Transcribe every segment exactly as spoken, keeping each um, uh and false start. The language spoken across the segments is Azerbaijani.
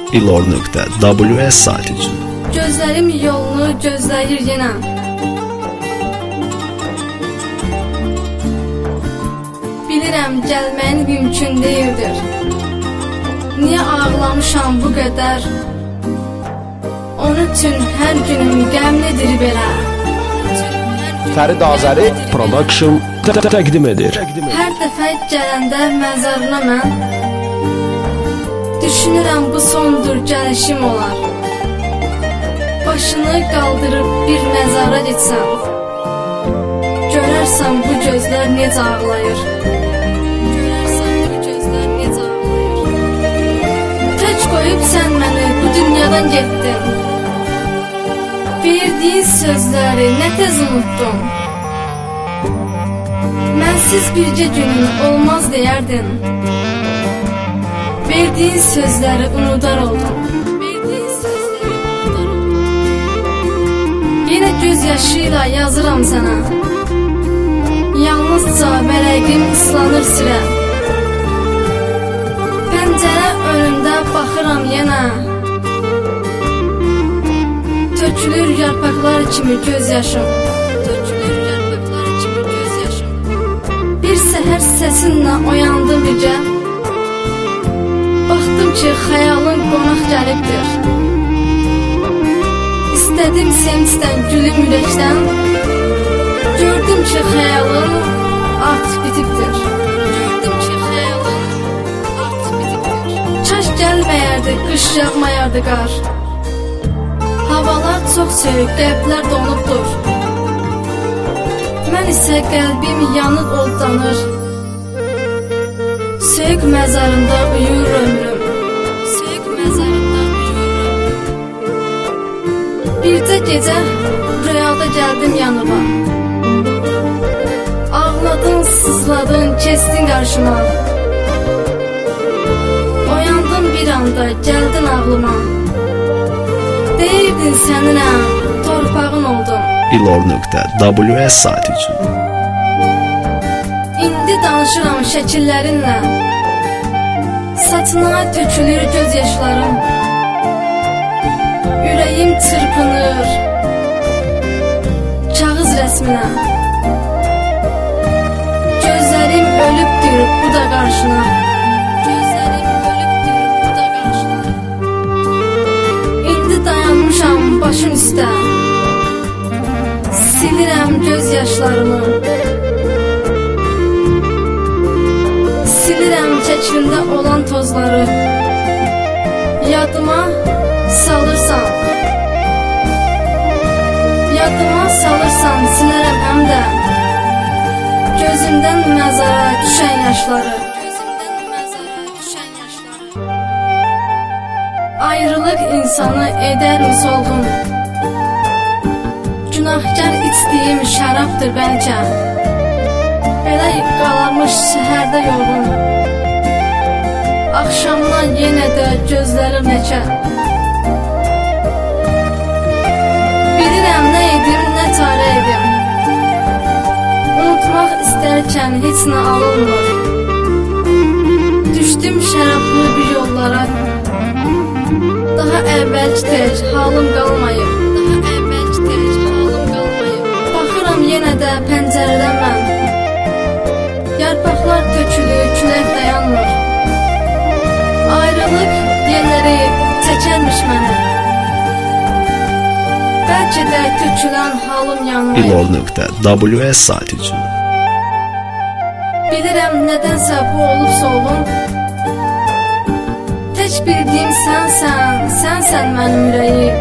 ilor nöqtə ws saytı üçün. Gözlərim yolunu gözləyir yenə. Bilirəm gəlməyin mümkün deyildir. Niyə ağlamışam bu qədər? Onun üçün hər günüm qəmlidir belə. Fərid Azəri Production təqdim edir. Hər dəfə gələndə məzarına mən düşünürəm bu sondur gəlişim olar. Başını qaldırıb bir məzara getsəm, görərsən bu gözlər necə ağlayır. Görərsən bu gözlər necə ağlayır. Tək qoyub sən məni bu dünyadan getdin. Verdiyin sözləri nə tez unutdum. Mənsiz bircə günün olmaz deyərdin. Verdiyin sözləri unudar oldum. Verdiyin sözləri unudar oldum. Yenə göz yaşıyla yazıram sənə. Yalnızca vərəqim ıslanır sirə. Pəncərə önündə baxıram yenə. Tökülür yarpaqlar kimi göz yaşım. Tökülür yarpaqlar kimi göz yaşım. Bir səhər səsinlə oyandım bircə. Baxdım ki, xəyalın qonaq gəlibdir. İstədim sevincdən gülüm ürəkdən. Gördüm ki, xəyalın artıq bitibdir. Gördüm ki, xəyalın artıq bitibdir. Çaş gəlməyərdi, qış yağmayardı qar. Havalar çox soyuq, qəlblər donubdur. Mən isə qəlbim yanıb odlanır. Soyuq məzarında uyur ömrüm. Soyuq məzarında uyur ömrüm. Bircə gecə rüyada gəldim yanıma. Ağladın, sızladın, kesdin qarşıma. Oyandım bir anda, gəldin ağlıma. Deyirdin səninəm, torpağın oldum. ilor nöqtə ws saytı üçün. İndi danışıram şəkillərinlə. Saçına tökülür göz yaşlarım. Ürəyim çırpınır kağız rəsminə. Gözlərim ölübdür bu da qarşına. Gözlərim ölübdür bu da qarşına. İndi dayanmışam başın üstə. Silirəm göz yaşlarımı. Silirəm şəklimdə olan tozları. Yadıma salırsan. Yadıma salırsan silərəm həm də. Gözümdən məzara düşən yaşları. Gözümdən məzara düşən yaşları. Ayrılıq insanı edərmi solğun? Günahkar içdiyim şərabdır bəlkə. Belə qalarmış səhərdə yorğun. Axşamdan yenə də gözlərim ləkə. Bilirəm nə edim, nə çarə edim. Unutmaq istərkən heç nə alınmır. Düşdüm şərablı bir yollara. Daha əvvəlki tək halım qalmayıb. Daha əvvəlki tək halım qalmayıb. Baxıram yenə də pəncərədən mən. Yarpaqlar tökülür, külək dayanmır. Ayrılıq yerləri çəkərmiş məni. Bəlkə də tökülən halım yanmayıb. ilor nöqtə ws saytı üçün. Bilirəm nədənsə bu olubsa olun. Tək bildiyim sənsən, sənsən mənim ürəyim.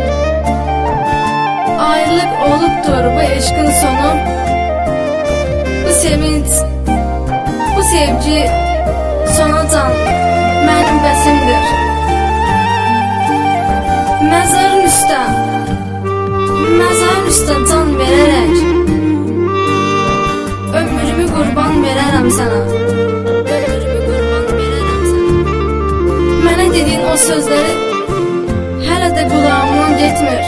Ayrılıq olubdur bu eşqin sonu. Bu sevinç, bu sevgi sonacan mənim bəsimdir. Məzarın üstə, məzarın üstə can verərək ömrümü qurban verərəm sənə. Ömrümü qurban verərəm sənə. Mənə dediyin o sözləri hələ də qulağımdan getmir.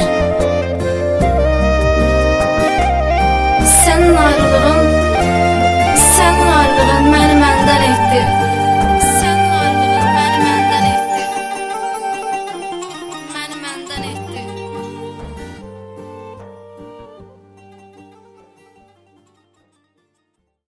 Sənin ayrılığın, sənin ayrılığın məni məndən etdi.